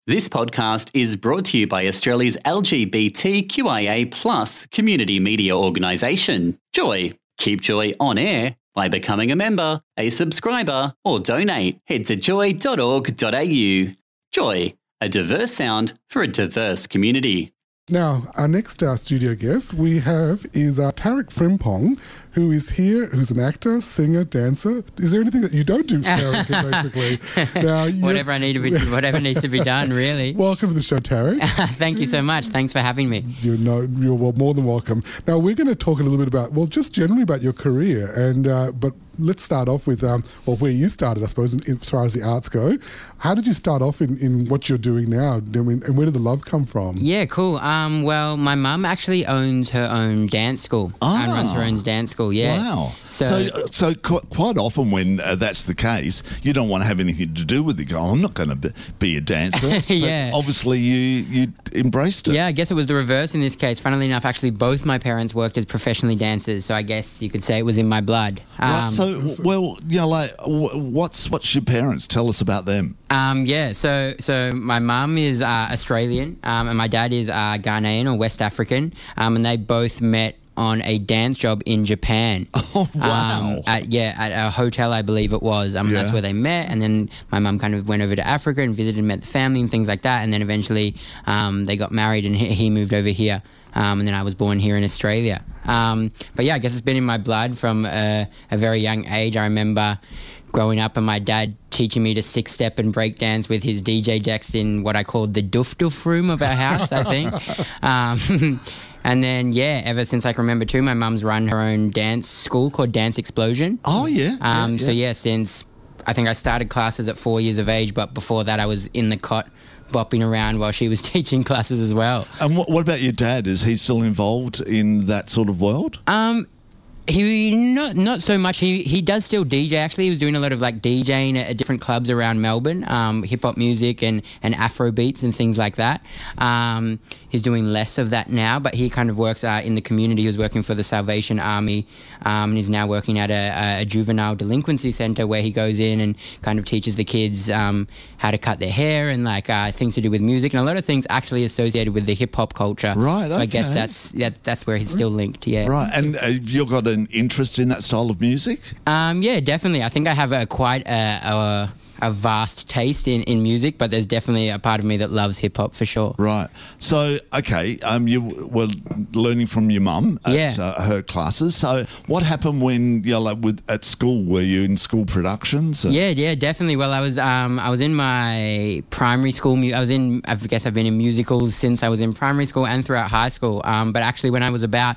This podcast is brought to you by Australia's LGBTQIA+ community media organisation, Joy. Keep Joy on air by becoming a member, a subscriber, or donate. Head to joy.org.au. Joy, a diverse sound for a diverse community. Now, our next studio guest we have is Tarek Frimpong, who is here, who's an actor, singer, dancer. Is there anything that you don't do, Tarek, basically? Now, whatever needs to be done, really. Welcome to the show, Tarek. Thank you so much. Thanks for having me. You're more than welcome. Now, we're going to talk a little bit about, just generally about your career, and but let's start off with, where you started, I suppose, as far as the arts go. How did you start off in what you're doing now? And where did the love come from? Yeah, cool. My mum actually owns her own dance school and runs her own dance school, yeah. Wow. So quite often when that's the case, you don't want to have anything to do with it. I'm not going to be a dancer. Yeah. But obviously you embraced it. Yeah, I guess it was the reverse in this case. Funnily enough, actually, both my parents worked as professionally dancers, so I guess you could say it was in my blood. Right, what's your parents? Tell us about them. So my mum is Australian and my dad is Ghanaian or West African, and they both met on a dance job in Japan. Oh, wow. At a hotel, I believe it was. That's where they met, and then my mum kind of went over to Africa and visited and met the family and things like that, and then eventually they got married and he moved over here. And then I was born here in Australia. But yeah, I guess it's been in my blood from a very young age. I remember growing up and my dad teaching me to six-step and break dance with his DJ decks in what I called the doof room of our house, I think. And then, ever since I can remember too, my mum's run her own dance school called Dance Explosion. Oh, yeah. So since I think I started classes at 4 years of age, but before that I was in the cot bopping around while she was teaching classes as well. And what about your dad? Is he still involved in that sort of world? He not so much. He does still DJ. Actually, he was doing a lot of like DJing at different clubs around Melbourne, hip hop music and Afro beats and things like that. He's doing less of that now, but he kind of works in the community. He was working for the Salvation Army, and he's now working at a juvenile delinquency centre where he goes in and kind of teaches the kids how to cut their hair and like things to do with music and a lot of things actually associated with the hip hop culture. Right. So I guess that's where he's still linked. Yeah. Right. And have you got an interest in that style of music? Yeah, definitely. I think I have quite a vast taste in music, but there's definitely a part of me that loves hip hop for sure. Right. So, okay, you were learning from your mum at her classes. So, what happened when at school? Were you in school productions? Yeah, definitely. Well, I was in my primary school. I guess I've been in musicals since I was in primary school and throughout high school. But actually, when I was about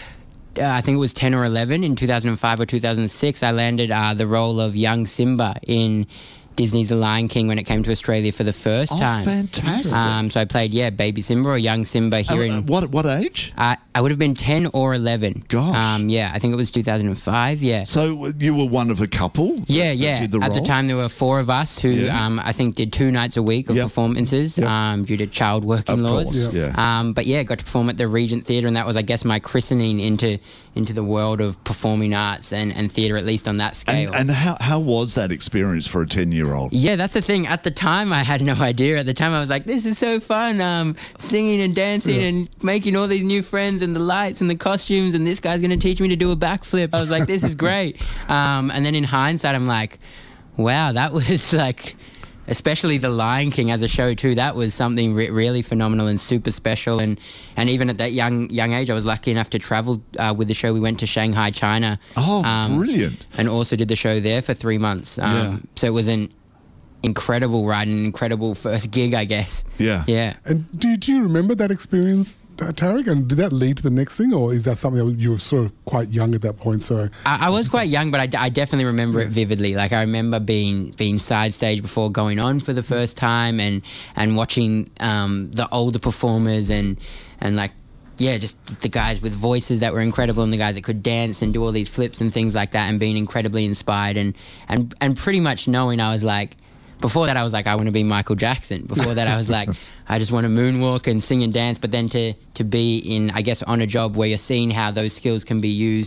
I think it was 10 or 11 in 2005 or 2006, I landed the role of young Simba in Disney's The Lion King when it came to Australia for the first time. Oh, fantastic. So I played, baby Simba or young Simba here in... What age? I would have been 10 or 11. Gosh. I think it was 2005, So you were one of a couple that did the role? At the time, there were four of us who I think did 2 nights a week of performances due to child working laws. Course, But got to perform at the Regent Theatre, and that was, I guess, my christening into the world of performing arts and theatre, at least on that scale. And how was that experience for a 10-year-old? Yeah, that's the thing. At the time, I had no idea. At the time, I was like, this is so fun, singing and dancing and making all these new friends and the lights and the costumes, and this guy's going to teach me to do a backflip. I was like, this is great. And then in hindsight, I'm like, wow, that was like... Especially The Lion King as a show too, that was something really phenomenal and super special. And even at that young age, I was lucky enough to travel with the show. We went to Shanghai, China. Oh, brilliant. And also did the show there for 3 months. So it was an incredible ride, an incredible first gig, I guess. Yeah. And do you remember that experience, Tarek? And did that lead to the next thing, or is that something that you were sort of quite young at that point? So I was quite young, but I definitely remember it vividly. Like I remember being side stage before going on for the first time, and watching the older performers and like just the guys with voices that were incredible and the guys that could dance and do all these flips and things like that, and being incredibly inspired and pretty much knowing I was like. Before that, I was like, I want to be Michael Jackson. Before that, I was like, I just want to moonwalk and sing and dance. But then to be in, I guess, on a job where you're seeing how those skills can be used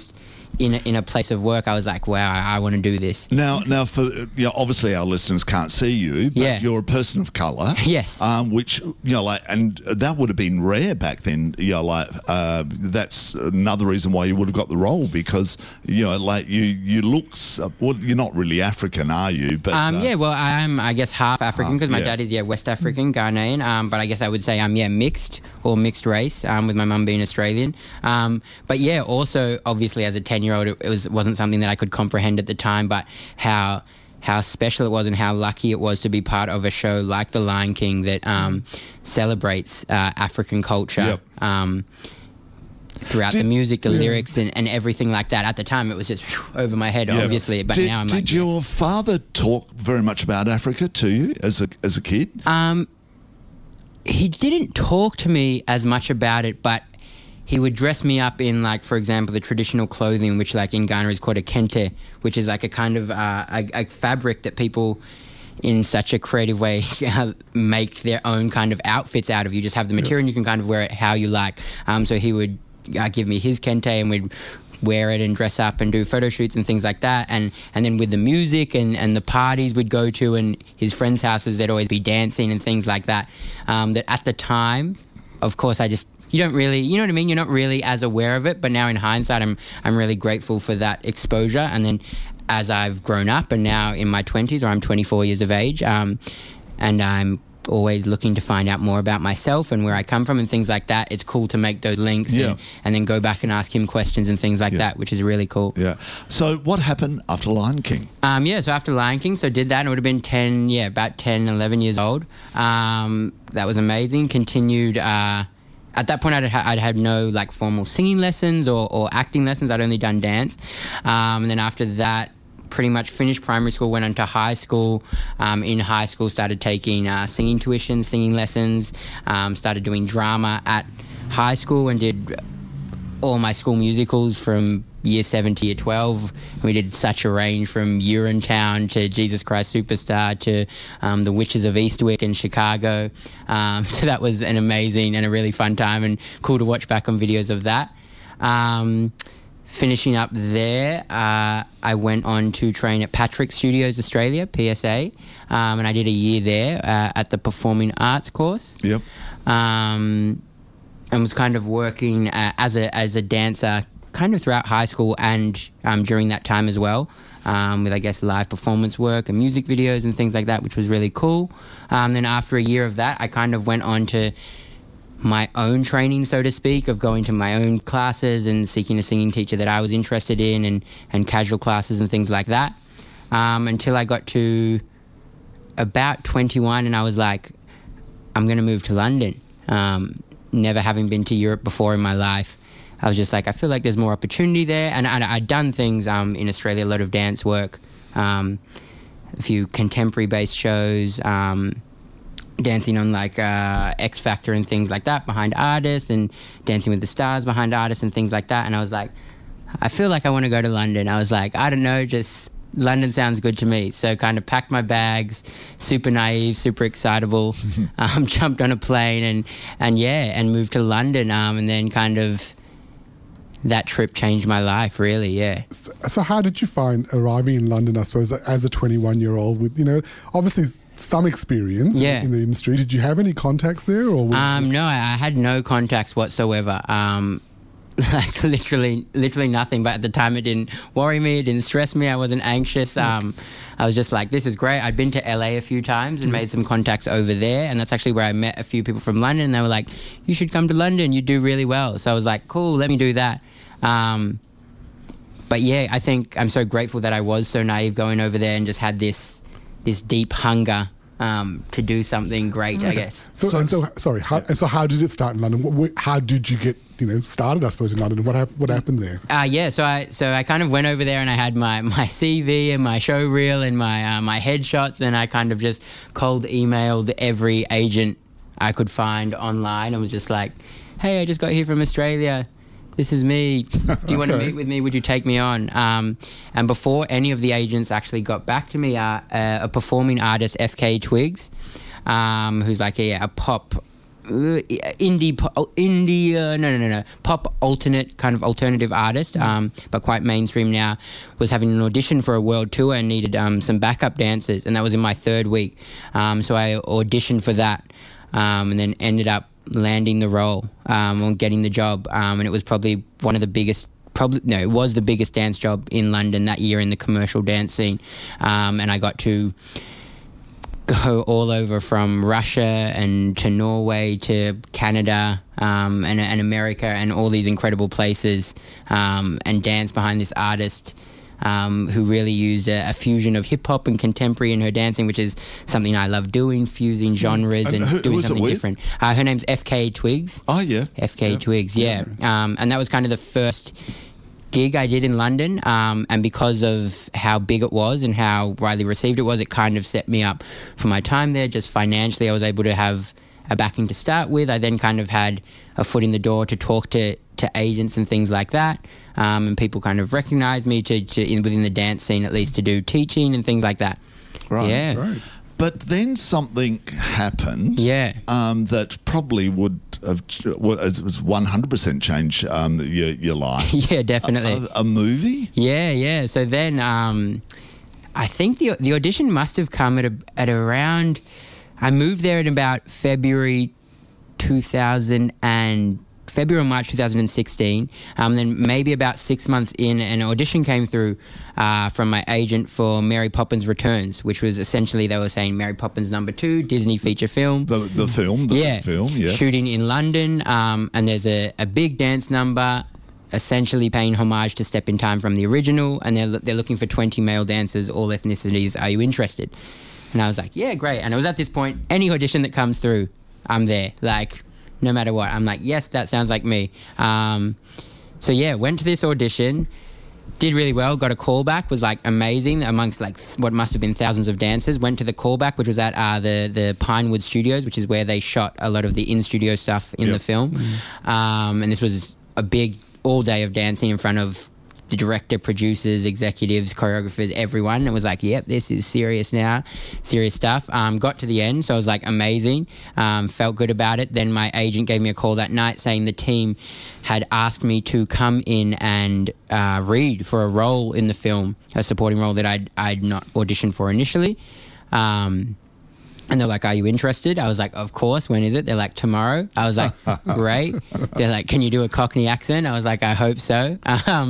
in a place of work, I was like, wow, I want to do this. Now, for obviously our listeners can't see you, but you're a person of colour. Yes. Which and that would have been rare back then. That's another reason why you would have got the role, because you look. Well, you're not really African, are you? But well, I am. I guess half African, because my dad is West African, Ghanaian. But I guess I would say I'm mixed or mixed race. With my mum being Australian. But also obviously as a 10-year-old, it wasn't something that I could comprehend at the time. But how special it was and how lucky it was to be part of a show like The Lion King that celebrates African culture. Yep. Throughout the music, the lyrics, and everything like that. At the time, it was just over my head, obviously. But now I'm like, did your father talk very much about Africa to you as a kid? He didn't talk to me as much about it, but he would dress me up in, like, for example, the traditional clothing, which, like, in Ghana is called a kente, which is like a kind of a fabric that people in such a creative way make their own kind of outfits out of. You just have the material and you can kind of wear it how you like. So he would give me his kente and we'd wear it and dress up and do photo shoots and things like that. And then with the music and the parties we'd go to and his friends' houses, there'd always be dancing and things like that. That at the time, of course, you don't really, you know what I mean? You're not really as aware of it. But now in hindsight, I'm really grateful for that exposure. And then as I've grown up and now in my 20s, or I'm 24 years of age, and I'm always looking to find out more about myself and where I come from and things like that, it's cool to make those links and then go back and ask him questions and things like that, which is really cool. Yeah. So what happened after Lion King? So after Lion King, so did that, and it would have been about 10, 11 years old. That was amazing. Continued, at that point I'd had no like formal singing lessons or acting lessons. I'd only done dance. And then after that, pretty much finished primary school, went on to high school. In high school, started taking singing tuition, singing lessons, started doing drama at high school and did all my school musicals from year 7 to year 12. We did such a range from Urinetown to Jesus Christ Superstar to The Witches of Eastwick in Chicago. So that was an amazing and a really fun time and cool to watch back on videos of that. Finishing up there, I went on to train at Patrick Studios Australia, PSA, and I did a year there at the Performing Arts course. Yep. And was kind of working as a dancer kind of throughout high school and during that time as well, with, I guess, live performance work and music videos and things like that, which was really cool. Then after a year of that, I kind of went on to my own training, so to speak, of going to my own classes and seeking a singing teacher that I was interested in and casual classes and things like that, until I got to about 21 and I was like, I'm going to move to London. Never having been to Europe before in my life, I was just like, I feel like there's more opportunity there. And I'd done things in Australia, a lot of dance work, a few contemporary-based shows, dancing on like X Factor and things like that behind artists and Dancing with the Stars behind artists and things like that. And I was like, I feel like I want to go to London. I was like, I don't know, just London sounds good to me. So kind of packed my bags, super naive, super excitable, jumped on a plane and moved to London. And then kind of that trip changed my life, really, yeah. So how did you find arriving in London, I suppose, as a 21-year-old with, obviously some experience in the industry? Did you have any contacts there? Or no, I had no contacts whatsoever. Like literally nothing. But at the time, it didn't worry me. It didn't stress me. I wasn't anxious. I was just like, this is great. I'd been to LA a few times and made some contacts over there. And that's actually where I met a few people from London. And they were like, you should come to London. You do really well. So I was like, cool, let me do that. But yeah, I think I'm so grateful that I was so naive going over there and just had this deep hunger to do something great, I guess. So how did it start in London? How did you get started, I suppose, in London? What happened there? So I kind of went over there and I had my CV and my show reel and my headshots, and I kind of just cold emailed every agent I could find online and was just like, hey, I just got here from Australia. This is me. Do you want to meet with me? Would you take me on? And before any of the agents actually got back to me, a performing artist, FK Twigs, who's like a pop pop alternative artist, but quite mainstream now, was having an audition for a world tour and needed some backup dancers, and that was in my third week. So I auditioned for that, and then ended up landing the role, or getting the job, and it was probably one of the biggest. It was the biggest dance job in London that year in the commercial dance scene, and I got to go all over from Russia and to Norway to Canada and America and all these incredible places, and dance behind this artist who really used a fusion of hip-hop and contemporary in her dancing, which is something I love doing, fusing genres and doing something different. Her name's FK Twigs. Oh, yeah. FK Twigs, yeah. And that was kind of the first gig I did in London, and because of how big it was and how widely received it was, it kind of set me up for my time there. Just financially, I was able to have a backing to start with. I then kind of had a foot in the door to talk to agents and things like that, and people kind of recognised me within the dance scene, at least, to do teaching and things like that. Right. Yeah. Right. But then something happened. Yeah. That probably would have 100% change your life. Yeah, definitely. A movie? Yeah. So then I think the audition must have come at around... I moved there in about February or March 2016. Then maybe about 6 months in, an audition came through from my agent for Mary Poppins Returns, which was essentially, they were saying, Mary Poppins #2, Disney feature film. The film, yeah. Shooting in London, and there's a big dance number, essentially paying homage to Step in Time from the original, and they're looking for 20 male dancers, all ethnicities. Are you interested? And I was like, yeah, great. And it was at this point, any audition that comes through, I'm there. Like, no matter what. I'm like, yes, that sounds like me. So yeah, went to this audition, did really well, got a callback, was like amazing amongst like what must have been thousands of dancers. Went to the callback, which was at the Pinewood Studios, which is where they shot a lot of the in-studio stuff in the film. And this was a big all day of dancing in front of the director, producers, executives, choreographers, everyone. It was like, yep, this is serious now, serious stuff. Got to the end, so I was like, amazing. Felt good about it. Then my agent gave me a call that night saying the team had asked me to come in and read for a role in the film, a supporting role that I'd not auditioned for initially. And they're like, are you interested? I was like, of course. When is it? They're like, tomorrow. I was like, great. They're like, can you do a Cockney accent? I was like, I hope so.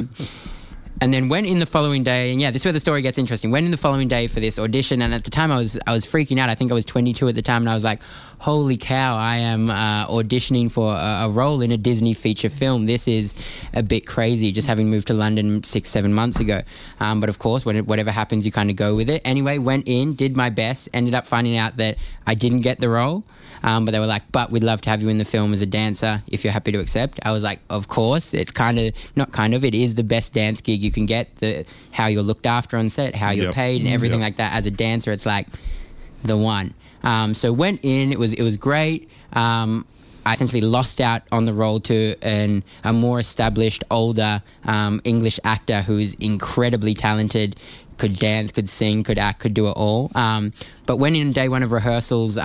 And then went in the following day, and yeah, this is where the story gets interesting. Went in the following day for this audition, and at the time I was freaking out. I think I was 22 at the time, and I was like, holy cow, I am auditioning for a role in a Disney feature film. This is a bit crazy, just having moved to London 6-7 months ago. But of course, whatever happens, you kind of go with it. Anyway, went in, did my best, ended up finding out that I didn't get the role. But they were like, but we'd love to have you in the film as a dancer if you're happy to accept. I was like, of course. It's it is the best dance gig you can get. How you're looked after on set, how you're paid and everything like that. As a dancer, it's like the one. So went in, it was great. I essentially lost out on the role to a more established, older English actor who's incredibly talented, could dance, could sing, could act, could do it all. But went in day one of rehearsals,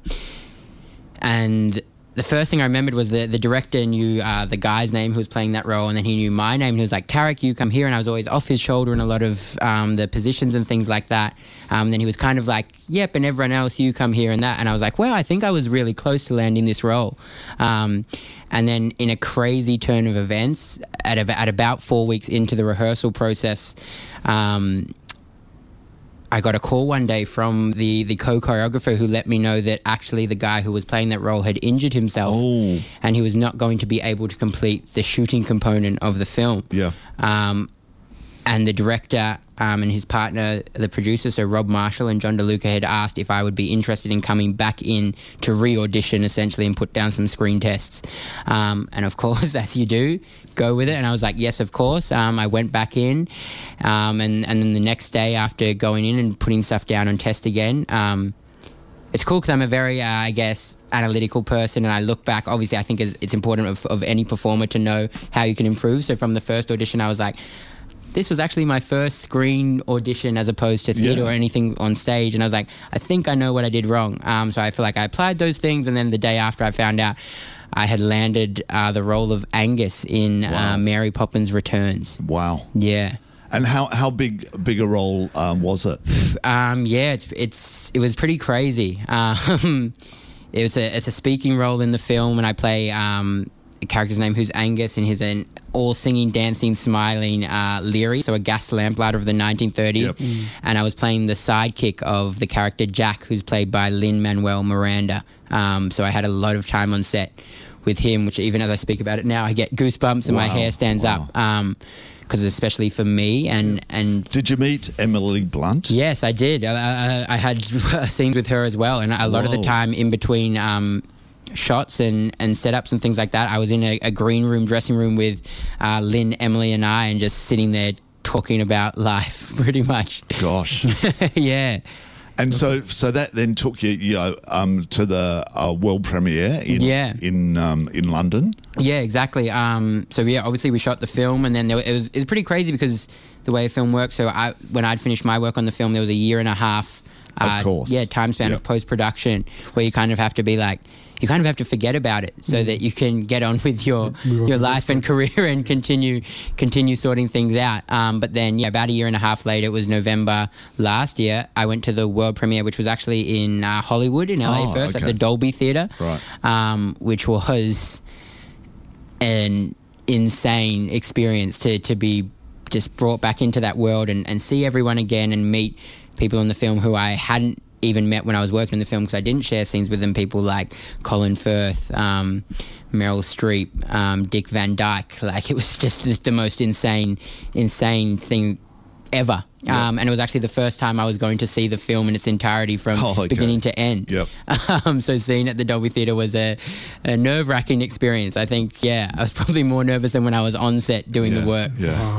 and the first thing I remembered was the director knew the guy's name who was playing that role, and then he knew my name. He was like, Tarek, you come here. And I was always off his shoulder in a lot of the positions and things like that. Then he was kind of like, yep, and everyone else, you come here and that. And I was like, well, I think I was really close to landing this role. And then in a crazy turn of events, at about 4 weeks into the rehearsal process, I got a call one day from the co-choreographer who let me know that actually the guy who was playing that role had injured himself, and he was not going to be able to complete the shooting component of the film. Yeah. And the director and his partner, the producer, so Rob Marshall and John DeLuca, had asked if I would be interested in coming back in to re-audition essentially and put down some screen tests. And of course, as you do, go with it. And I was like, yes, of course. I went back in, and then the next day after going in and putting stuff down on test again, it's cool because I'm a very, analytical person, and I look back. Obviously, I think it's important of any performer to know how you can improve. So from the first audition, I was like, this was actually my first screen audition as opposed to theatre or anything on stage. And I was like, I think I know what I did wrong. So I feel like I applied those things, and then the day after I found out I had landed the role of Angus in Mary Poppins Returns. Wow. Yeah. And how big a role was it? It was pretty crazy. It's a speaking role in the film, and I play a character's name who's Angus, and he's an all singing, dancing, smiling Leary, so a gas lamplighter of the 1930s. Yep. And I was playing the sidekick of the character Jack, who's played by Lin-Manuel Miranda. So I had a lot of time on set with him, which even as I speak about it now, I get goosebumps and my hair stands up. Because especially for me and Did you meet Emily Blunt? Yes, I did. I had scenes with her as well, and a lot of the time in between shots and setups and things like that, I was in a green room, dressing room with Lynn, Emily and I, and just sitting there talking about life pretty much. Gosh. Yeah. And so that then took you to the world premiere in London. Yeah, exactly. So obviously we shot the film, and then it was pretty crazy because the way a film works. So when I'd finished my work on the film, there was a year and a half. Of course. Time span of post production where you kind of have to be like, you kind of have to forget about it so that you can get on with your life and career and continue sorting things out. But then, about a year and a half later, it was November last year, I went to the world premiere, which was actually in Hollywood, in LA first, at the Dolby Theatre, which was an insane experience to be just brought back into that world and see everyone again and meet people in the film who I hadn't even met when I was working in the film because I didn't share scenes with them. People like Colin Firth, Meryl Streep, Dick Van Dyke. Like, it was just the most insane thing ever. And it was actually the first time I was going to see the film in its entirety from beginning to end. So seeing it at the Dolby Theatre was a nerve-wracking experience. I think, I was probably more nervous than when I was on set doing the work.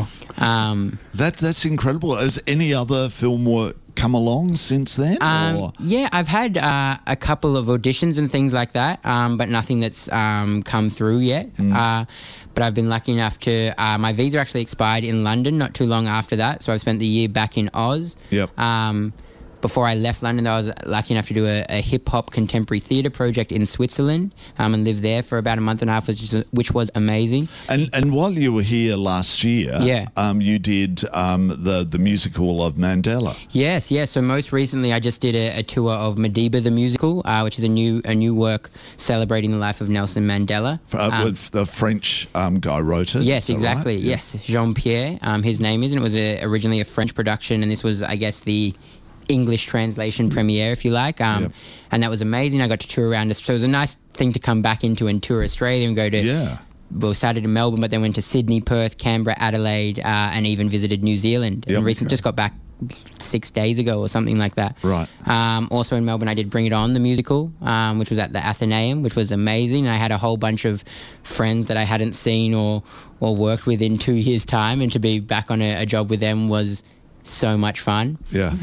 That's incredible. Has any other film work come along since then? I've had a couple of auditions and things like that, but nothing that's come through yet. But I've been lucky enough to, my visa actually expired in London not too long after that, so I've spent the year back in Oz. Before I left London, I was lucky enough to do a hip-hop contemporary theatre project in Switzerland and lived there for about a month and a half, which was amazing. And while you were here last year, you did the musical of Mandela. Yes. So most recently I just did a tour of Madiba the Musical, which is a new work celebrating the life of Nelson Mandela. The French guy wrote it. Yes, exactly. Right? Yes, Jean-Pierre, his name is, and it was originally a French production, and this was, I guess, the English translation premiere, if you like, and that was amazing. I got to tour around, so it was a nice thing to come back into and tour Australia and go to. Well, started in Melbourne, but then went to Sydney, Perth, Canberra, Adelaide, and even visited New Zealand. And recently, just got back 6 days ago or something like that. Right. Also in Melbourne, I did Bring It On, the musical, which was at the Athenaeum, which was amazing. And I had a whole bunch of friends that I hadn't seen or worked with in 2 years' time, and to be back on a job with them was so much fun.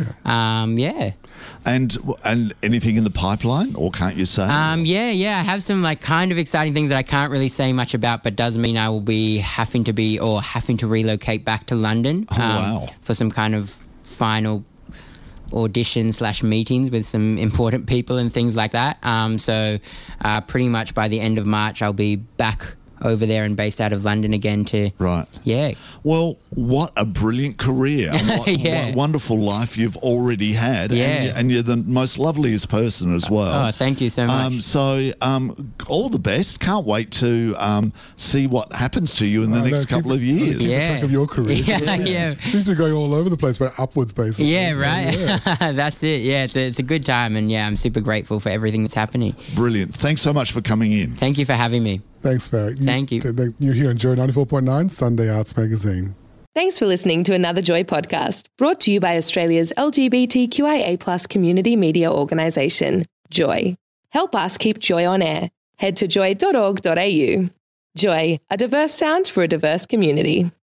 And anything in the pipeline, or can't you say? I have some kind of exciting things that I can't really say much about, but does mean I will be having to relocate back to London for some kind of final audition/meetings with some important people and things like that. So pretty much by the end of March I'll be back over there and based out of London again to... Right. Yeah. Well, what a brilliant career. What wonderful life you've already had. Yeah. And you're the most loveliest person as well. Oh, thank you so much. All the best. Can't wait to see what happens to you in the next couple of years. Keep track of your career. Seems to be going all over the place, but upwards basically. Yeah, right. That's it. Yeah, it's a good time, and I'm super grateful for everything that's happening. Brilliant. Thanks so much for coming in. Thank you for having me. Thanks, Varric. Thank you. You're here on Joy 94.9, Sunday Arts Magazine. Thanks for listening to another Joy podcast, brought to you by Australia's LGBTQIA+ community media organisation, Joy. Help us keep Joy on air. Head to joy.org.au. Joy, a diverse sound for a diverse community.